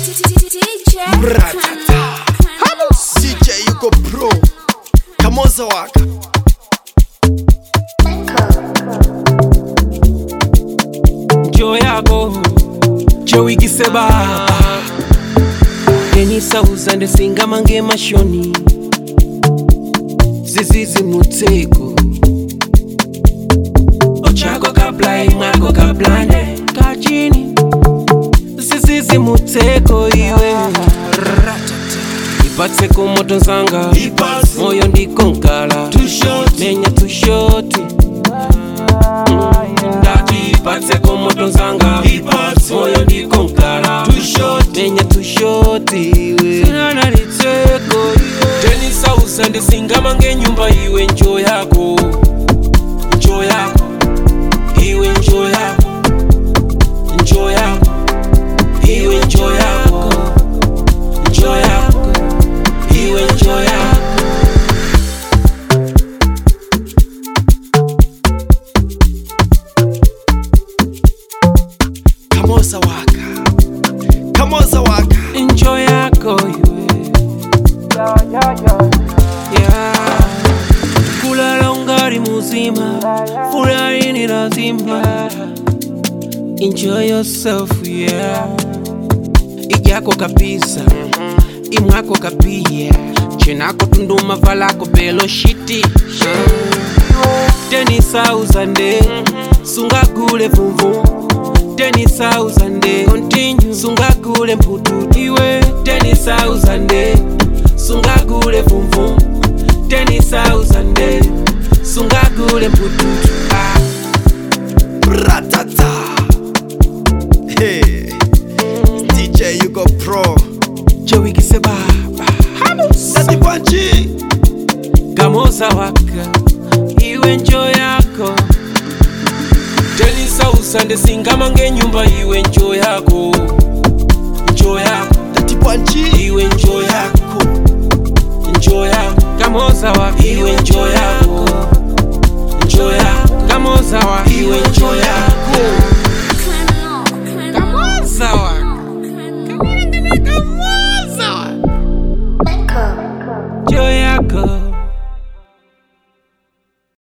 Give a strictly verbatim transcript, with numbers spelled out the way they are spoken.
Bratata C J yuko pro Kamoza waka Joe yako Joey Giseba Denisa uzande singa mange mashoni Zizizi muteko Ochako kaplai mako kaplane Kajini Zizizi muteko iwe Ipatse kumoto zanga Moyo ndiko nkala Nenya tushoti Ndati ipatse kumoto zanga Moyo ndiko nkala Nenya tushoti iwe Sinana liteko iwe Denisa usande singa mange nyumba iwe njo yako Njo yako Iwe njo yako Njo yako Iwe njo yako Njo yako Iwe njo yako Kamoza waka Kamoza waka Njo yako iwe Yeah Kulala ungari muzima Furahi ni lazima Enjoy yourself, yeah Ijako kabisa Imwako kapia Chenako tunduma valako belo shiti Denisa uzande Sunga gule vumvu Denisa uzande Continue Sunga gule mpututiwe Denisa uzande Sunga gule vumvu Denisa uzande Sunga gule mpututu ah. Bratata Hey D J yuko pro Joey Giseba Dati Panchi Kamoza waka Iwe njo yako Denisa usande singa mange nyumba iwe njo yako Njo yako Dati Panchi Iwe njo yako Njo yako Kamoza waka Iwe njo yako Njo yako Kamoza waka Iwe njo yako